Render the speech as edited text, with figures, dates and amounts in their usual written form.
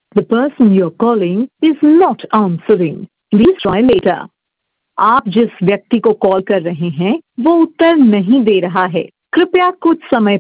The person you're calling is not answering. Please try later. आप जिस व्यक्ति को कॉल कर रहे हैं वो उत्तर नहीं दे रहा है। कृपया कुछ समय